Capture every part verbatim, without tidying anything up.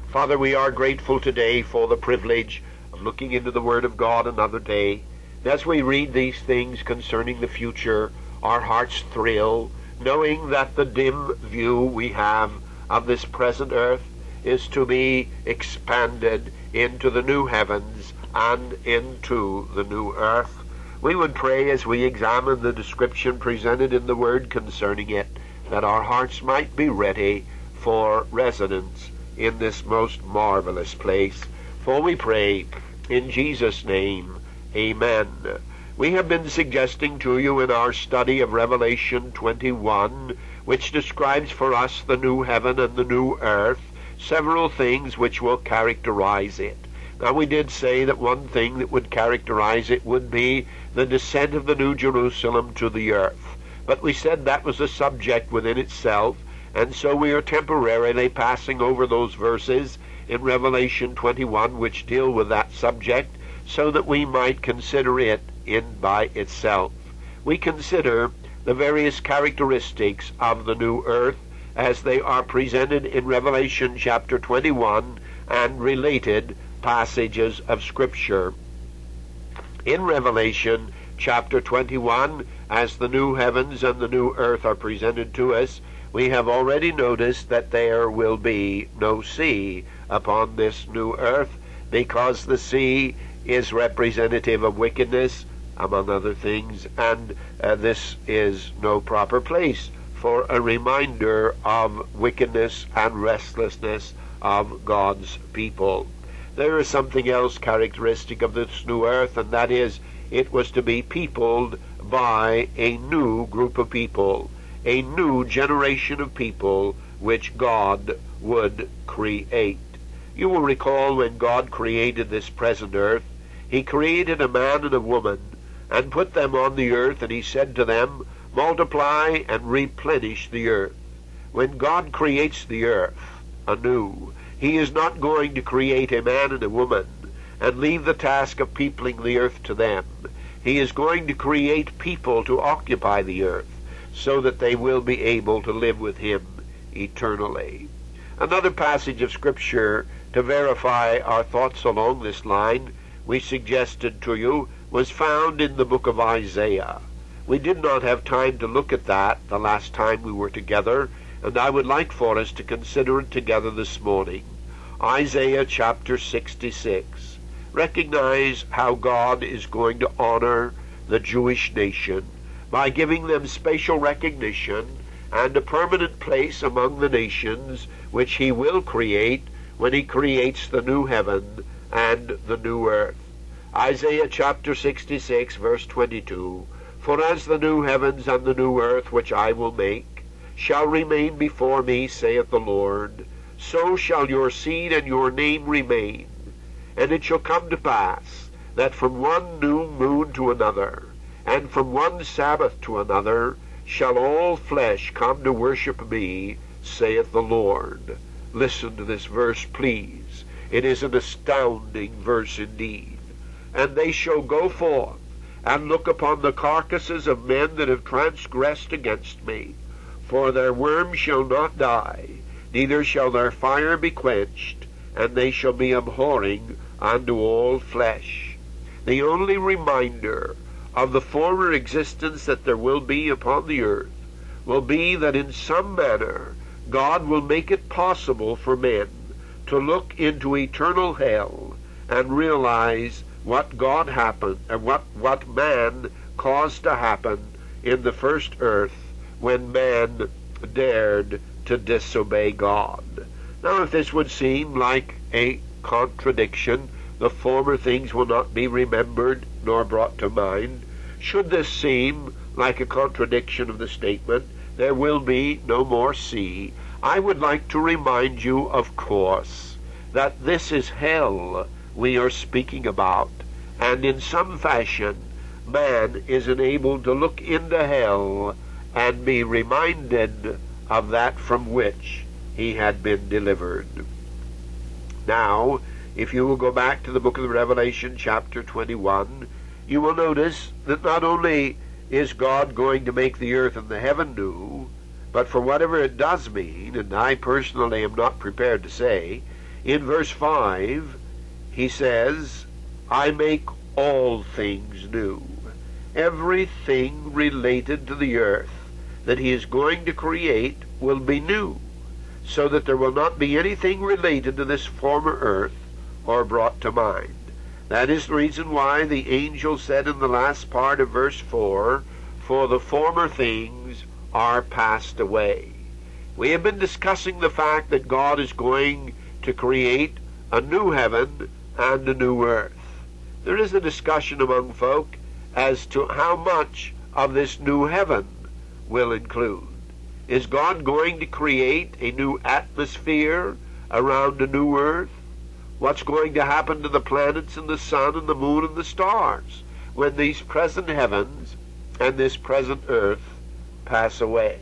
Father, we are grateful today for the privilege of looking into the Word of God another day. As we read these things concerning the future, our hearts thrill, knowing that the dim view we have of this present earth is to be expanded into the new heavens and into the new earth. We would pray as we examine the description presented in the Word concerning it, that our hearts might be ready for residence in this most marvelous place. For we pray in Jesus' name, amen. We have been suggesting to you in our study of Revelation twenty-one, which describes for us the new heaven and the new earth, several things which will characterize it. Now, we did say that one thing that would characterize it would be the descent of the New Jerusalem to the earth. But we said that was a subject within itself, and so we are temporarily passing over those verses in Revelation twenty-one which deal with that subject, so that we might consider it in by itself. We consider the various characteristics of the new earth as they are presented in Revelation chapter twenty-one and related passages of Scripture. In Revelation chapter twenty-one, as the new heavens and the new earth are presented to us, we have already noticed that there will be no sea upon this new earth, because the sea is representative of wickedness, among other things, and uh, this is no proper place for a reminder of wickedness and restlessness of God's people. There is something else characteristic of this new earth, and that is it was to be peopled by a new group of people, a new generation of people which God would create. You will recall when God created this present earth, he created a man and a woman and put them on the earth, and he said to them, multiply and replenish the earth. When God creates the earth anew, he is not going to create a man and a woman and leave the task of peopling the earth to them. He is going to create people to occupy the earth so that they will be able to live with him eternally. Another passage of Scripture to verify our thoughts along this line we suggested to you was found in the book of Isaiah. We did not have time to look at that the last time we were together, and I would like for us to consider it together this morning. Isaiah chapter sixty-six. Recognize how God is going to honor the Jewish nation by giving them spatial recognition and a permanent place among the nations which he will create when he creates the new heaven and the new earth. Isaiah chapter sixty-six, verse twenty-two. For as the new heavens and the new earth which I will make shall remain before me, saith the Lord, so shall your seed and your name remain. And it shall come to pass that from one new moon to another, and from one Sabbath to another, shall all flesh come to worship me, saith the Lord. Listen to this verse, please. It is an astounding verse indeed. And they shall go forth and look upon the carcasses of men that have transgressed against me. For their worm shall not die, neither shall their fire be quenched, and they shall be abhorring unto all flesh. The only reminder of the former existence that there will be upon the earth will be that in some manner God will make it possible for men to look into eternal hell and realize what God happened and what, what man caused to happen in the first earth when man dared to disobey God. Now, if this would seem like a contradiction, the former things will not be remembered nor brought to mind. Should this seem like a contradiction of the statement, there will be no more sea, I would like to remind you, of course, that this is hell we are speaking about, and in some fashion man is enabled to look into hell and be reminded of that from which he had been delivered. Now, if you will go back to the book of Revelation chapter twenty-one, you will notice that not only is God going to make the earth and the heaven new, but for whatever it does mean, and I personally am not prepared to say, In verse five, he says, I make all things new. Everything related to the earth that he is going to create will be new, so that there will not be anything related to this former earth or brought to mind. That is the reason why the angel said in the last part of verse four, for the former things are passed away. We have been discussing the fact that God is going to create a new heaven and a new earth. There is a discussion among folk as to how much of this new heaven will include. Is God going to create a new atmosphere around a new earth? What's going to happen to the planets and the sun and the moon and the stars when these present heavens and this present earth pass away?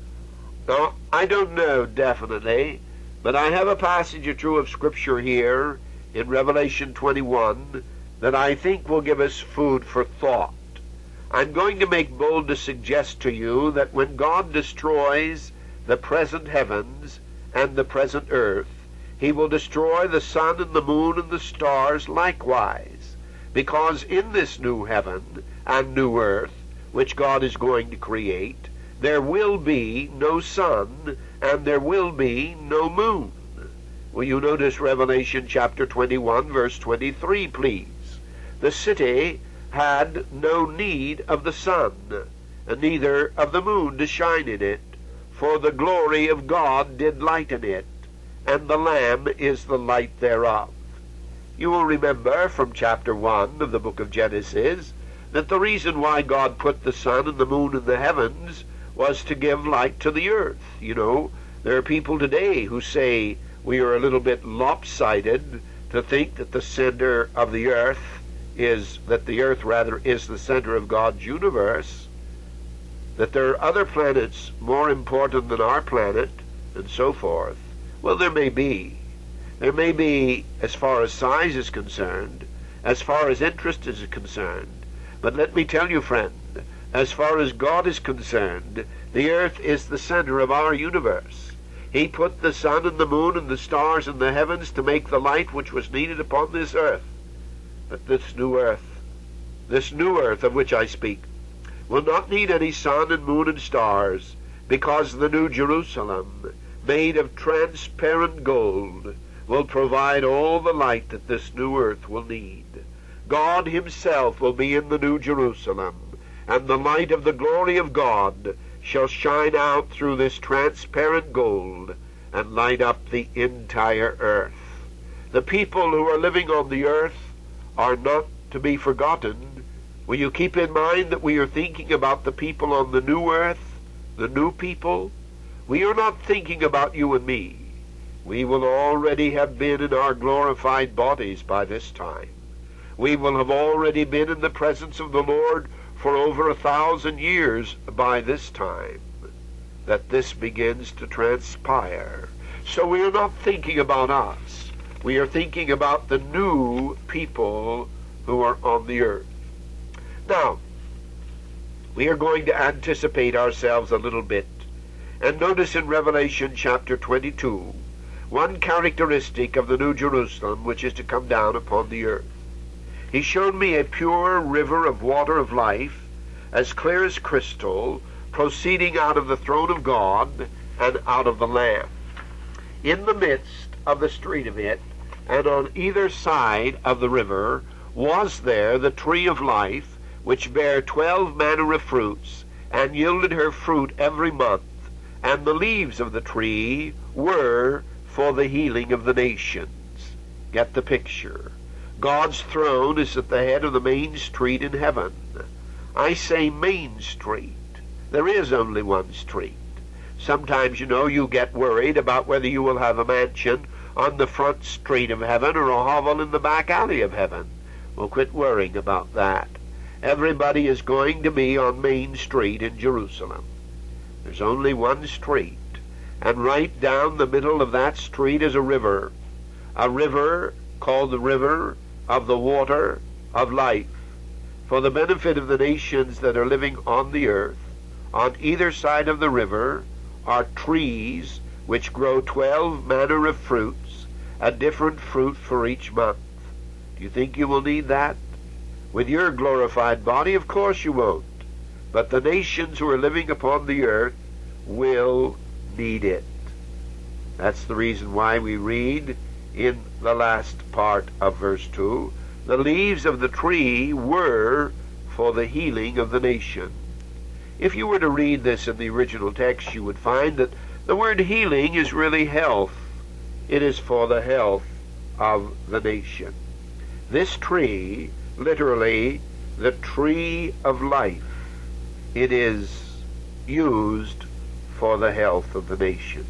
Now, I don't know definitely, but I have a passage or two of Scripture here in Revelation twenty-one that I think will give us food for thought. I'm going to make bold to suggest to you that when God destroys the present heavens and the present earth, he will destroy the sun and the moon and the stars likewise, because in this new heaven and new earth, which God is going to create, there will be no sun and there will be no moon. Will you notice Revelation chapter twenty-one, verse twenty-three, please? The city had no need of the sun, and neither of the moon to shine in it, for the glory of God did lighten it, and the Lamb is the light thereof. You will remember from chapter one of the book of Genesis that the reason why God put the sun and the moon in the heavens was to give light to the earth. You know, there are people today who say we are a little bit lopsided to think that the center of the earth is, that the earth rather is the center of God's universe, that there are other planets more important than our planet, and so forth. Well, there may be. There may be as far as size is concerned, as far as interest is concerned. But let me tell you, friend, as far as God is concerned, the earth is the center of our universe. He put the sun and the moon and the stars in the heavens to make the light which was needed upon this earth. But this new earth, this new earth of which I speak, will not need any sun and moon and stars, because the new Jerusalem, made of transparent gold, will provide all the light that this new earth will need. God himself will be in the new Jerusalem, and the light of the glory of God shall shine out through this transparent gold and light up the entire earth. The people who are living on the earth are not to be forgotten. Will you keep in mind that we are thinking about the people on the new earth, the new people? We are not thinking about you and me. We will already have been in our glorified bodies by this time. We will have already been in the presence of the Lord for over a thousand years by this time that this begins to transpire. So we are not thinking about us. We are thinking about the new people who are on the earth. Now, we are going to anticipate ourselves a little bit. And notice in Revelation chapter twenty-two, one characteristic of the New Jerusalem which is to come down upon the earth. He showed me a pure river of water of life, as clear as crystal, proceeding out of the throne of God and out of the Lamb. In the midst of the street of it, and on either side of the river, was there the tree of life, which bare twelve manner of fruits, and yielded her fruit every month, and the leaves of the tree were for the healing of the nations. Get the picture. God's throne is at the head of the main street in heaven. I say main street. There is only one street. Sometimes, you know, you get worried about whether you will have a mansion on the front street of heaven or a hovel in the back alley of heaven. Well, quit worrying about that. Everybody is going to be on Main Street in Jerusalem. There's only one street, and right down the middle of that street is a river, a river called the river of the water of life, for the benefit of the nations that are living on the earth. On either side of the river are trees which grow twelve manner of fruits, a different fruit for each month. Do you think you will need that? With your glorified body, of course you won't. But the nations who are living upon the earth will need it. That's the reason why we read in the last part of verse two, the leaves of the tree were for the healing of the nation. If you were to read this in the original text, you would find that the word healing is really health. It is for the health of the nation. This tree, literally, the tree of life, it is used for the health of the nation.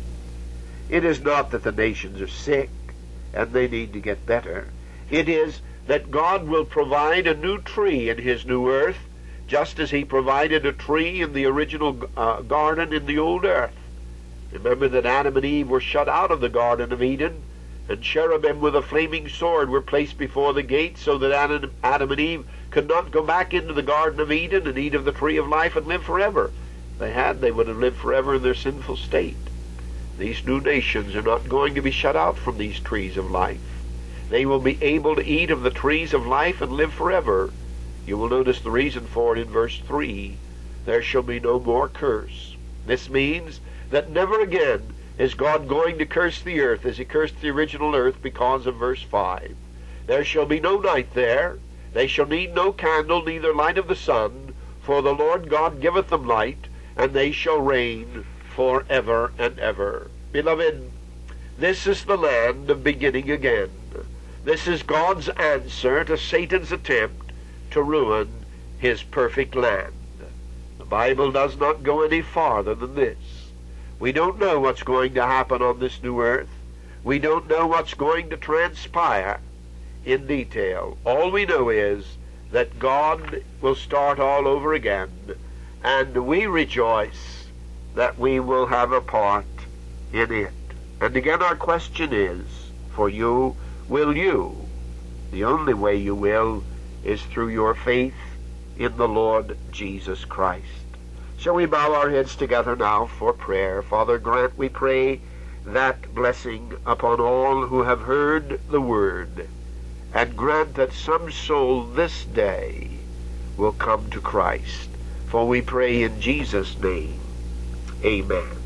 It is not that the nations are sick and they need to get better. It is that God will provide a new tree in his new earth, just as he provided a tree in the original uh, garden in the old earth. Remember that Adam and Eve were shut out of the Garden of Eden, and cherubim with a flaming sword were placed before the gate so that Adam, Adam and Eve could not go back into the Garden of Eden and eat of the tree of life and live forever. If they had, they would have lived forever in their sinful state. These new nations are not going to be shut out from these trees of life. They will be able to eat of the trees of life and live forever. You will notice the reason for it in verse three. There shall be no more curse. This means that never again is God going to curse the earth as he cursed the original earth because of verse five. There shall be no night there. They shall need no candle, neither light of the sun, for the Lord God giveth them light, and they shall reign for ever and ever. Beloved, this is the land of beginning again. This is God's answer to Satan's attempt to ruin his perfect land. The Bible does not go any farther than this. We don't know what's going to happen on this new earth. We don't know what's going to transpire in detail. All we know is that God will start all over again, and we rejoice that we will have a part in it. And again our question is, for you, will you? The only way you will is through your faith in the Lord Jesus Christ. Shall we bow our heads together now for prayer? Father, grant, we pray, that blessing upon all who have heard the word, and grant that some soul this day will come to Christ. For we pray in Jesus' name. Amen.